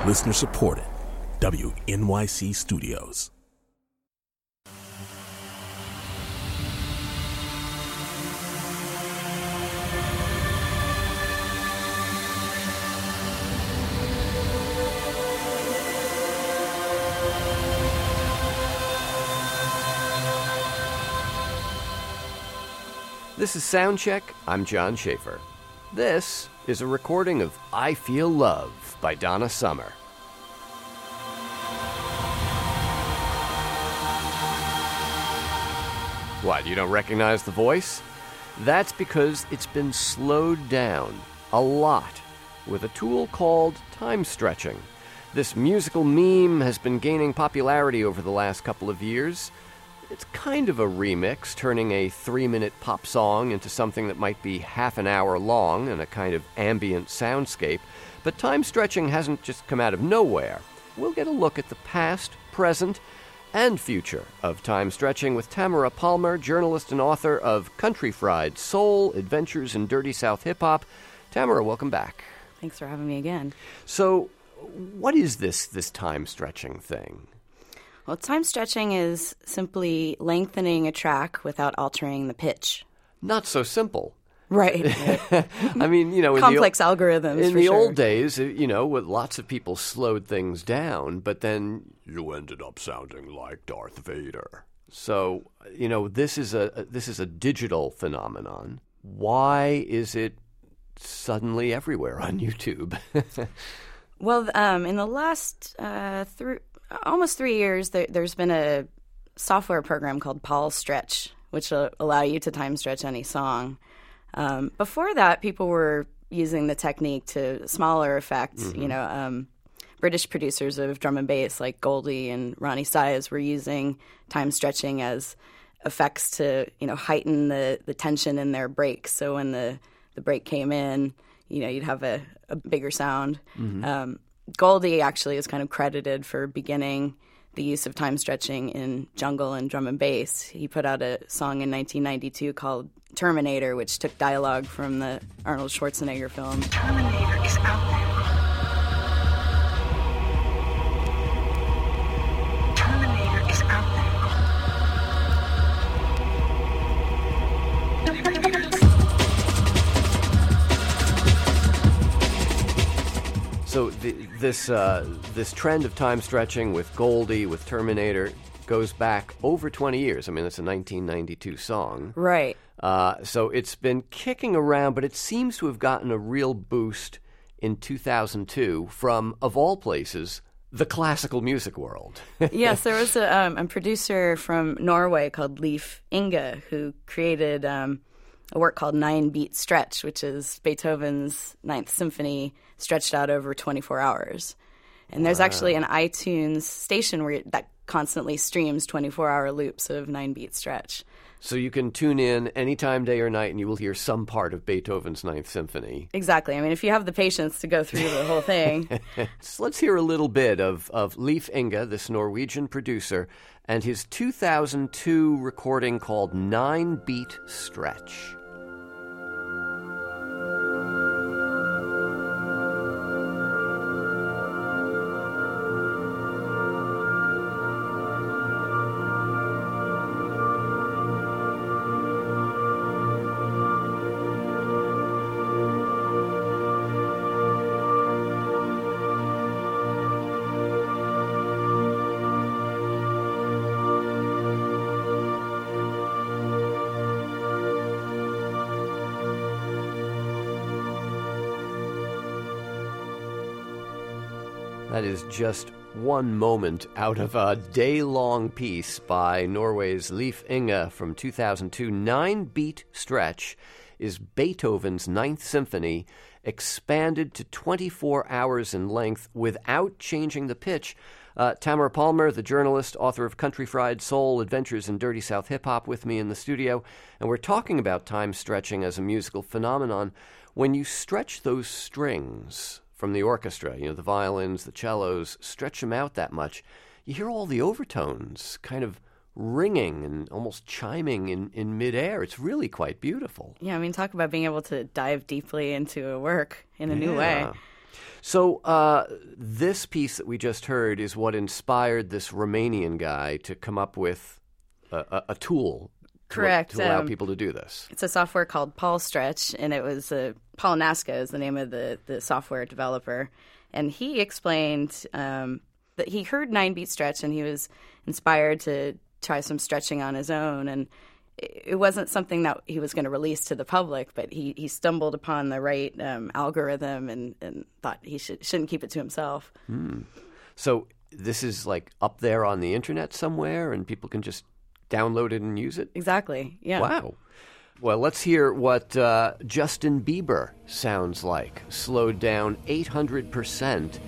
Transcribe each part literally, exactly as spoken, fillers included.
Listener supported. W N Y C Studios. This is Soundcheck. I'm John Schaefer. This is a recording of I Feel Love by Donna Summer. What, you don't recognize the voice? That's because it's been slowed down a lot with a tool called time stretching. This musical meme has been gaining popularity over the last couple of years. It's kind of a remix, turning a three-minute pop song into something that might be half an hour long and a kind of ambient soundscape. But time stretching hasn't just come out of nowhere. We'll get a look at the past, present, and future of time stretching with Tamara Palmer, journalist and author of Country Fried Soul, Adventures in Dirty South Hip Hop. Tamara, welcome back. Thanks for having me again. So, what is this this time stretching thing? Well, time stretching is simply lengthening a track without altering the pitch. Not so simple. Right. I mean, you know, in complex the, algorithms. In for the sure. old days, you know, lots of people slowed things down, but then you ended up sounding like Darth Vader. So, you know, this is a this is a digital phenomenon. Why is it suddenly everywhere on YouTube? Well, um, in the last uh, th- almost three years, there, there's been a software program called Paul Stretch, which will allow you to time stretch any song. Um, before that, people were using the technique to smaller effects. Mm-hmm. You know, um, British producers of drum and bass like Goldie and Ronnie Sias were using time stretching as effects to, you know, heighten the, the tension in their breaks. So when the, the break came in, you know, you'd have a, a bigger sound. Mm-hmm. Um, Goldie actually is kind of credited for beginning the use of time stretching in jungle and drum and bass. He put out a song in nineteen ninety-two called Terminator, which took dialogue from the Arnold Schwarzenegger film. Terminator is out there. Terminator is out there. So the, this uh, this trend of time stretching with Goldie, with Terminator, goes back over twenty years. I mean, it's a nineteen ninety-two song. Right. Uh, so it's been kicking around, but it seems to have gotten a real boost in two thousand two from, of all places, the classical music world. Yes, there was a, um, a producer from Norway called Leif Inge who created um, a work called Nine Beat Stretch, which is Beethoven's Ninth Symphony stretched out over twenty-four hours. And there's wow. actually an iTunes station where that constantly streams twenty-four hour loops of Nine Beat Stretch. So you can tune in anytime, day or night, and you will hear some part of Beethoven's Ninth Symphony. Exactly. I mean, if you have the patience to go through the whole thing. So let's hear a little bit of, of Leif Inge, this Norwegian producer, and his two thousand two recording called Nine Beat Stretch. That is just one moment out of a day-long piece by Norway's Leif Inge from two thousand two. Nine Beat Stretch is Beethoven's Ninth Symphony expanded to twenty-four hours in length without changing the pitch. Uh, Tamara Palmer, the journalist, author of Country Fried Soul, Adventures in Dirty South Hip Hop, with me in the studio. And we're talking about time stretching as a musical phenomenon. When you stretch those strings from the orchestra, you know, the violins, the cellos, stretch them out that much, you hear all the overtones kind of ringing and almost chiming in, in midair. It's really quite beautiful. Yeah, I mean, talk about being able to dive deeply into a work in a yeah. new way. So uh, this piece that we just heard is what inspired this Romanian guy to come up with a, a, a tool to, Correct. to allow um, people to do this. It's a software called Paul Stretch, and it was uh, Paul Nasca is the name of the, the software developer. And he explained um, that he heard nine beat stretch, and he was inspired to try some stretching on his own. And it wasn't something that he was going to release to the public, but he, he stumbled upon the right um, algorithm and, and thought he should, shouldn't keep it to himself. Hmm. So this is like up there on the internet somewhere, and people can just download it and use it? Exactly, yeah. Wow. Well, let's hear what uh, Justin Bieber sounds like, slowed down eight hundred percent.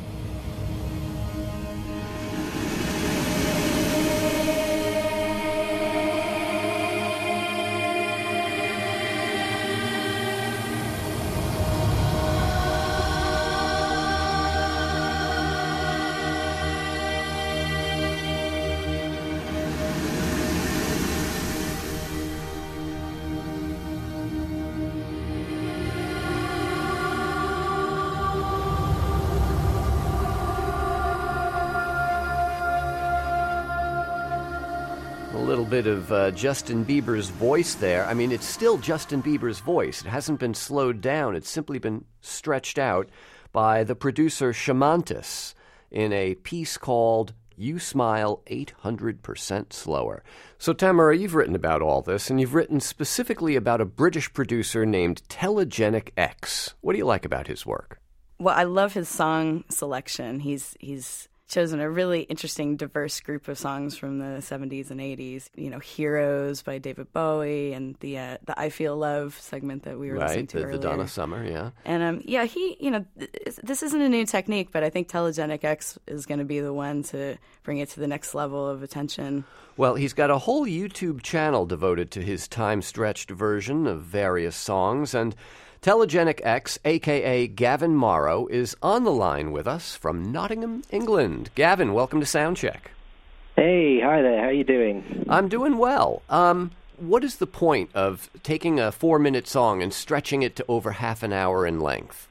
A little bit of uh, Justin Bieber's voice there. I mean, it's still Justin Bieber's voice. It hasn't been slowed down. It's simply been stretched out by the producer Shamantis in a piece called You Smile eight hundred percent Slower. So, Tamara, you've written about all this, and you've written specifically about a British producer named Telegenic X. What do you like about his work? Well, I love his song selection. He's he's chosen a really interesting, diverse group of songs from the seventies and eighties. You know, Heroes by David Bowie, and the uh, the I Feel Love segment that we were listening Right, to the, earlier. the Donna Summer, yeah. And um, yeah, he, you know, th- this isn't a new technique, but I think Telegenic X is going to be the one to bring it to the next level of attention. Well, he's got a whole YouTube channel devoted to his time-stretched version of various songs, and Telegenic X, a k a. Gavin Morrow, is on the line with us from Nottingham, England. Gavin, welcome to Soundcheck. Hey, hi there. How you doing? I'm doing well. Um, what is the point of taking a four-minute song and stretching it to over half an hour in length?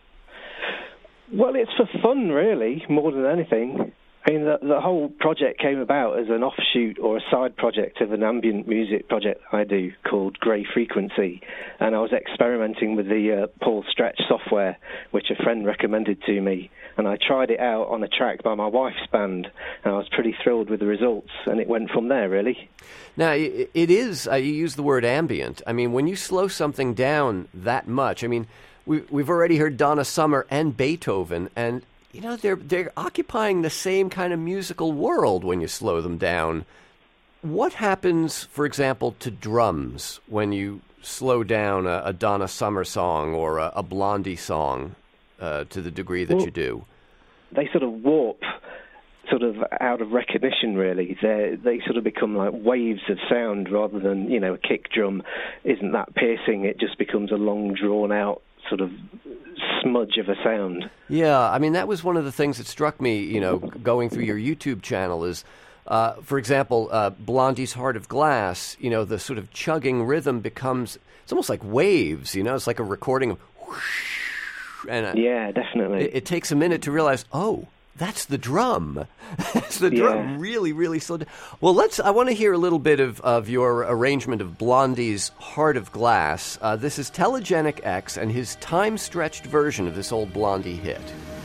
Well, it's for fun, really, more than anything. I mean, the, the whole project came about as an offshoot or a side project of an ambient music project I do called Grey Frequency. And I was experimenting with the uh, Paul Stretch software, which a friend recommended to me. And I tried it out on a track by my wife's band, and I was pretty thrilled with the results. And it went from there, really. Now, it is, uh, you use the word ambient. I mean, when you slow something down that much, I mean, we, we've already heard Donna Summer and Beethoven, and you know, they're they're occupying the same kind of musical world when you slow them down. What happens, for example, to drums when you slow down a, a Donna Summer song or a, a Blondie song uh, to the degree that well, you do? They sort of warp sort of out of recognition, really. They they sort of become like waves of sound rather than, you know, a kick drum isn't that piercing. It just becomes a long, drawn-out sort of smudge of a sound. Yeah, I mean, that was one of the things that struck me, you know, going through your YouTube channel is, uh, for example, uh, Blondie's Heart of Glass, you know, the sort of chugging rhythm becomes, it's almost like waves, you know, it's like a recording of whoosh. And, uh, yeah, definitely. It, it takes a minute to realize, oh, that's the drum. That's the drum yeah. really, really slowed down. Well, let's. I want to hear a little bit of, of your arrangement of Blondie's Heart of Glass. Uh, this is Telegenic X and his time-stretched version of this old Blondie hit.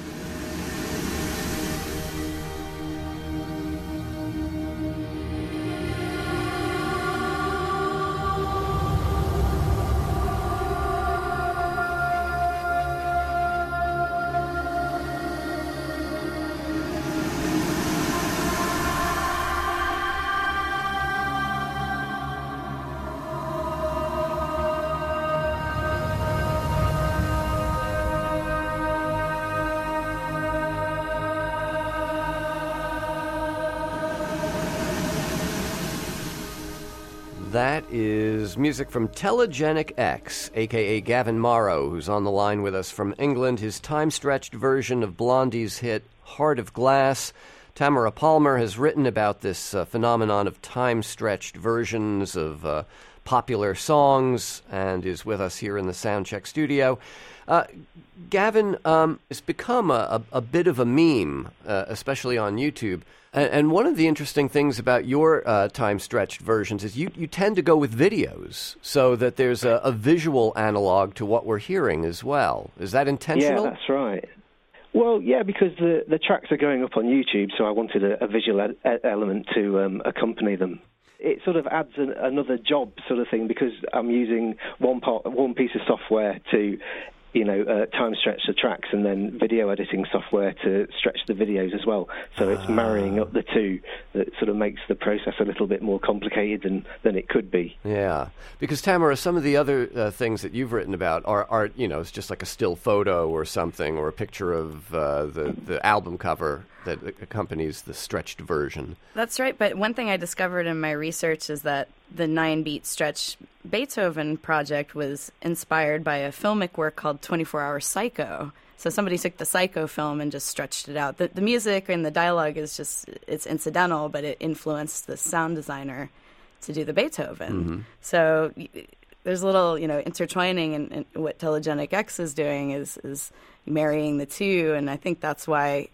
That is music from Telegenic X, a k a. Gavin Morrow, who's on the line with us from England. His time-stretched version of Blondie's hit Heart of Glass. Tamara Palmer has written about this uh, phenomenon of time-stretched versions of uh, popular songs and is with us here in the Soundcheck studio. Uh, Gavin, um, it's become a, a, a bit of a meme, uh, especially on YouTube. And, and one of the interesting things about your uh, time-stretched versions is you, you tend to go with videos so that there's a, a visual analog to what we're hearing as well. Is that intentional? Yeah, that's right. Well, yeah, because the, the tracks are going up on YouTube, so I wanted a, a visual e- element to um, accompany them. It sort of adds an, another job sort of thing because I'm using one part, one piece of software to, you know, uh, time stretch the tracks and then video editing software to stretch the videos as well. So it's marrying up the two that sort of makes the process a little bit more complicated than, than it could be. Yeah, because Tamara, some of the other uh, things that you've written about are, are, you know, it's just like a still photo or something or a picture of uh, the, the album cover that accompanies the stretched version. That's right, but one thing I discovered in my research is that the nine-beat stretch Beethoven project was inspired by a filmic work called twenty-four hour Psycho. So somebody took the Psycho film and just stretched it out. The, the music and the dialogue is just, it's incidental, but it influenced the sound designer to do the Beethoven. Mm-hmm. So there's a little, you know, intertwining, and, and what Telegenic X is doing is, is marrying the two, and I think that's why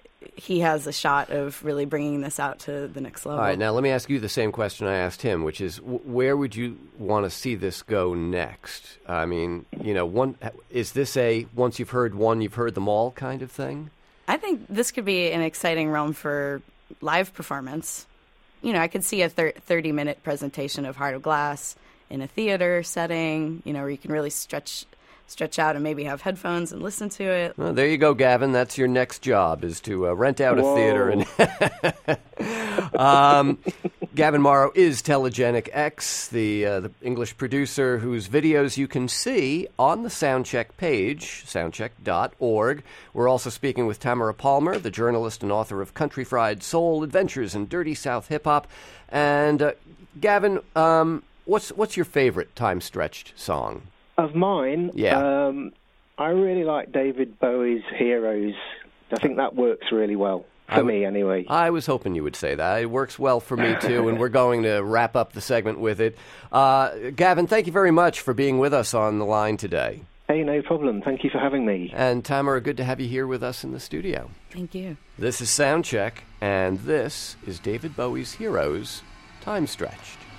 he has a shot of really bringing this out to the next level. All right, now let me ask you the same question I asked him, which is, w- where would you want to see this go next? I mean, you know, one is this a once you've heard one, you've heard them all kind of thing? I think this could be an exciting realm for live performance. You know, I could see a thirty-minute presentation of Heart of Glass in a theater setting, you know, where you can really stretch stretch out and maybe have headphones and listen to it. Well, there you go, Gavin. That's your next job, is to uh, rent out Whoa. a theater. And um, Gavin Morrow is Telegenic X, the, uh, the English producer whose videos you can see on the Soundcheck page, soundcheck dot org. We're also speaking with Tamara Palmer, the journalist and author of Country Fried Soul, Adventures in Dirty South Hip Hop. And uh, Gavin, um, what's what's your favorite time-stretched song? Of mine, yeah. um, I really like David Bowie's Heroes. I think that works really well, for w- me anyway. I was hoping you would say that. It works well for me, too, and we're going to wrap up the segment with it. Uh, Gavin, thank you very much for being with us on the line today. Hey, no problem. Thank you for having me. And Tamara, good to have you here with us in the studio. Thank you. This is Soundcheck, and this is David Bowie's Heroes, Time Stretched.